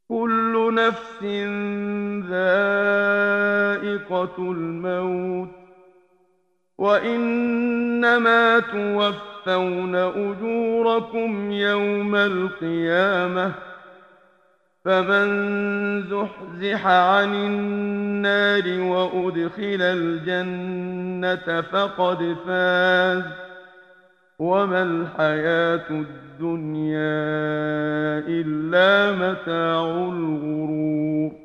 كل نفس ذائقة الموت وإنما توفون أجوركم يوم القيامة فمن زحزح عن النار وأدخل الجنة فقد فاز وما الحياة الدنيا إلا متاع الغرور